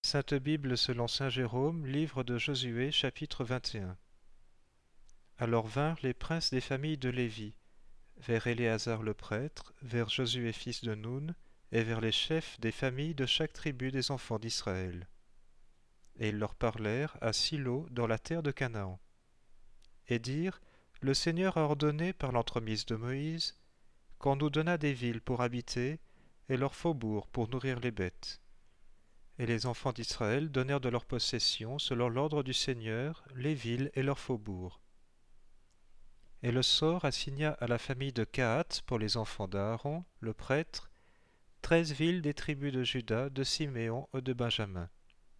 Sainte Bible selon saint Jérôme, livre de Josué, chapitre 21. Alors vinrent les princes des familles de Lévi, vers Éléazar le prêtre, vers Josué fils de Nun, et vers les chefs des familles de chaque tribu des enfants d'Israël. Et ils leur parlèrent à Silo dans la terre de Canaan. Et dirent, Le Seigneur a ordonné par l'entremise de Moïse, qu'on nous donnât des villes pour habiter, et leurs faubourgs pour nourrir les bêtes. Et les enfants d'Israël donnèrent de leur possession, selon l'ordre du Seigneur, les villes et leurs faubourgs. Et le sort assigna à la famille de Kehath pour les enfants d'Aaron, le prêtre, 13 villes des tribus de Juda, de Siméon et de Benjamin.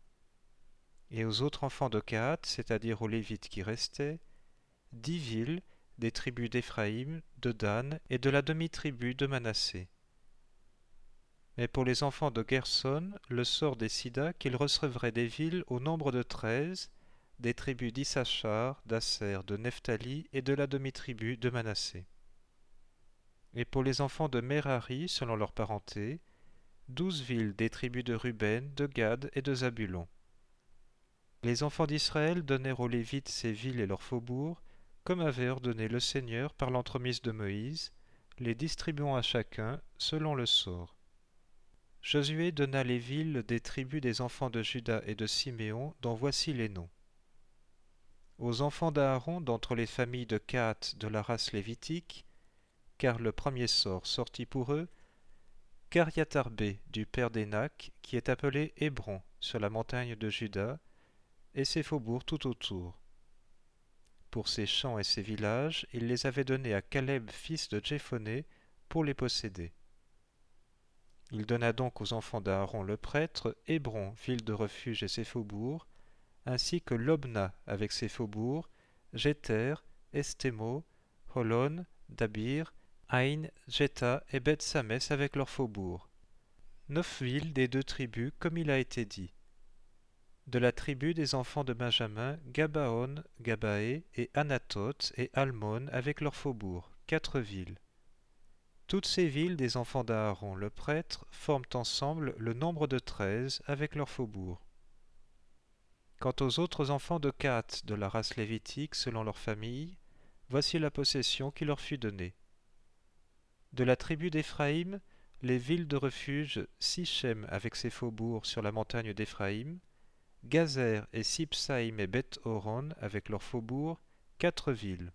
Et aux autres enfants de Kehath, c'est-à-dire aux Lévites qui restaient, 10 villes des tribus d'Éphraïm, de Dan et de la demi-tribu de Manassé. Mais pour les enfants de Gerson, le sort décida qu'ils recevraient des villes au nombre de 13, des tribus d'Issachar, d'Asser, de Nephtali et de la demi-tribu de Manassé. Et pour les enfants de Merari, selon leur parenté, 12 villes des tribus de Ruben, de Gad et de Zabulon. Les enfants d'Israël donnèrent aux Lévites ces villes et leurs faubourgs, comme avait ordonné le Seigneur par l'entremise de Moïse, les distribuant à chacun selon le sort. Josué donna les villes des tribus des enfants de Juda et de Siméon, dont voici les noms. Aux enfants d'Aaron d'entre les familles de Kehath de la race lévitique, car le premier sort sortit pour eux, Kiriath-Arbé du père d'Énac, qui est appelé Hébron, sur la montagne de Juda, et ses faubourgs tout autour. Pour ses champs et ses villages, il les avait donnés à Caleb fils de Jéphoné pour les posséder. Il donna donc aux enfants d'Aaron le prêtre Hébron, ville de refuge et ses faubourgs, ainsi que Lobna avec ses faubourgs, Jéter, Estémo, Holon, Dabir, Aïn, Jéta et Beth-Samès avec leurs faubourgs. 9 villes des 2 tribus, comme il a été dit. De la tribu des enfants de Benjamin, Gabaon, Gabaé et Anathoth et Almon avec leurs faubourgs, 4 villes. Toutes ces villes des enfants d'Aaron le prêtre forment ensemble le nombre de 13 avec leurs faubourgs. Quant aux autres enfants de Kehath de la race lévitique selon leur famille, voici la possession qui leur fut donnée. De la tribu d'Éphraïm, les villes de refuge Sichem avec ses faubourgs sur la montagne d'Éphraïm, Gazer et Sipsaïm et Beth-Horon avec leurs faubourgs, 4 villes.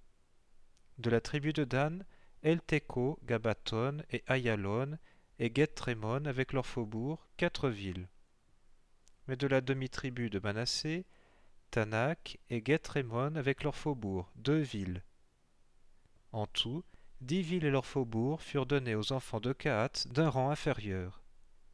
De la tribu de Dan, El-Teko, Gabaton et Ayalon et Geth-Rémon avec leurs faubourgs, 4 villes. Mais de la demi-tribu de Manassé, Tanak et Geth-Rémon avec leurs faubourgs, 2 villes. En tout, 10 villes et leurs faubourgs furent donnés aux enfants de Kehath d'un rang inférieur.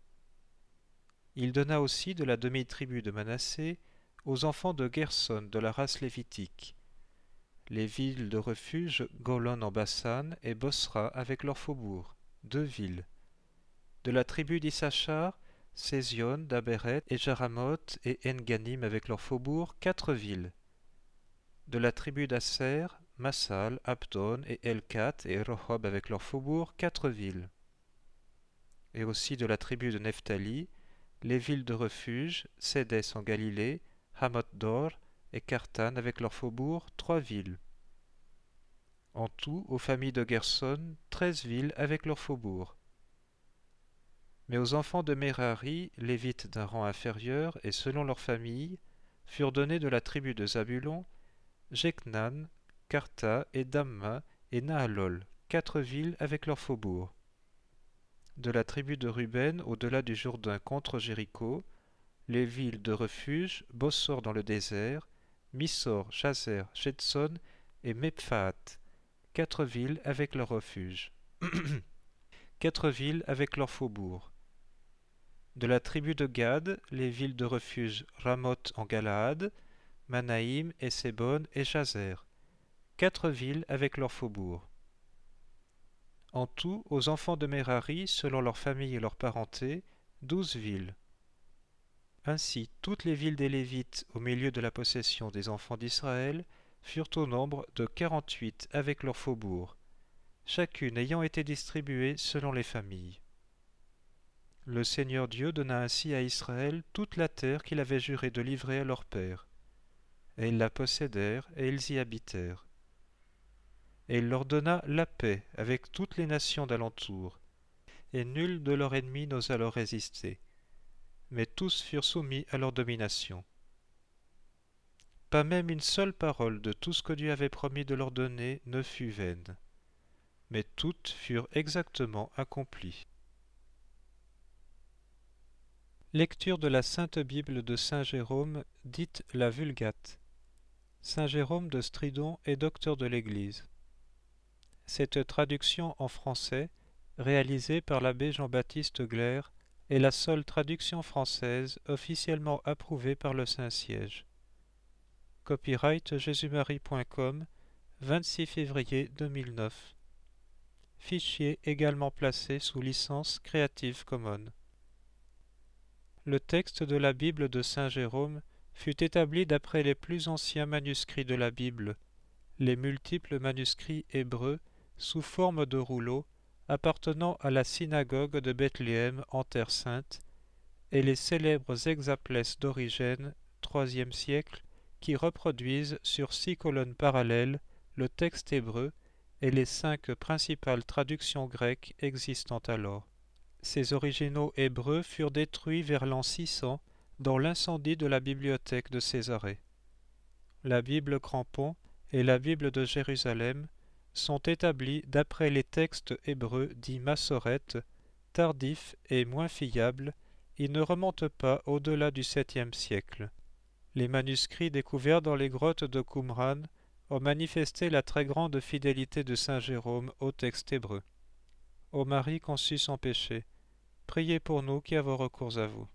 Il donna aussi de la demi-tribu de Manassé aux enfants de Gerson de la race lévitique, les villes de refuge Golon en Bassan et Bosra avec leurs faubourgs, 2 villes. De la tribu d'Issachar, Sézion, Dabéret et Jaramoth et Enganim avec leurs faubourgs, 4 villes. De la tribu d'Asser, Massal, Abdon et Elkat et Rehob avec leurs faubourgs, 4 villes. Et aussi de la tribu de Nephtali, les villes de refuge, Sédès en Galilée, Hamoth-Dor et Kartan avec leurs faubourgs, 3 villes. En tout, aux familles de Gerson, 13 villes avec leurs faubourgs. Mais aux enfants de Merari, lévites d'un rang inférieur et selon leur famille, furent donnés de la tribu de Zabulon, Jeknan, Karta et Damma et Nahalol, 4 villes avec leurs faubourgs. De la tribu de Ruben, au-delà du Jourdain contre Jéricho, les villes de refuge, Bossor dans le désert, Missor, Chazer, Shetson et Mephaat, 4 villes avec leurs refuges. 4 villes avec leurs faubourgs. De la tribu de Gad, les villes de refuge Ramoth en Galaad, Manaïm, Essébon et Jazer, 4 villes avec leurs faubourgs. En tout, aux enfants de Merari, selon leur famille et leur parenté, 12 villes. Ainsi, toutes les villes des Lévites au milieu de la possession des enfants d'Israël furent au nombre de 48 avec leurs faubourgs, chacune ayant été distribuée selon les familles. Le Seigneur Dieu donna ainsi à Israël toute la terre qu'il avait juré de livrer à leurs pères. Et ils la possédèrent, et ils y habitèrent. Et il leur donna la paix avec toutes les nations d'alentour, et nul de leurs ennemis n'osa leur résister, mais tous furent soumis à leur domination. Pas même une seule parole de tout ce que Dieu avait promis de leur donner ne fut vaine, mais toutes furent exactement accomplies. Lecture de la Sainte Bible de Saint Jérôme, dite la Vulgate. Saint Jérôme de Stridon est docteur de l'Église. Cette traduction en français, réalisée par l'abbé Jean-Baptiste Glaire, est la seule traduction française officiellement approuvée par le Saint-Siège. Copyright jésus-marie.com, 26 février 2009. Fichier également placé sous licence Creative Commons. Le texte de la Bible de Saint Jérôme fut établi d'après les plus anciens manuscrits de la Bible, les multiples manuscrits hébreux sous forme de rouleaux appartenant à la synagogue de Bethléem en Terre Sainte, et les célèbres hexaplès d'Origène, IIIe siècle, qui reproduisent sur 6 colonnes parallèles le texte hébreu et les 5 principales traductions grecques existant alors. Ces originaux hébreux furent détruits vers l'an 600 dans l'incendie de la bibliothèque de Césarée. La Bible Crampon et la Bible de Jérusalem sont établis d'après les textes hébreux dits massorètes, tardifs et moins fiables. Ils ne remontent pas au-delà du 7e siècle. Les manuscrits découverts dans les grottes de Qumran ont manifesté la très grande fidélité de saint Jérôme au texte hébreu. Ô Marie conçue sans péché, priez pour nous qui avons recours à vous.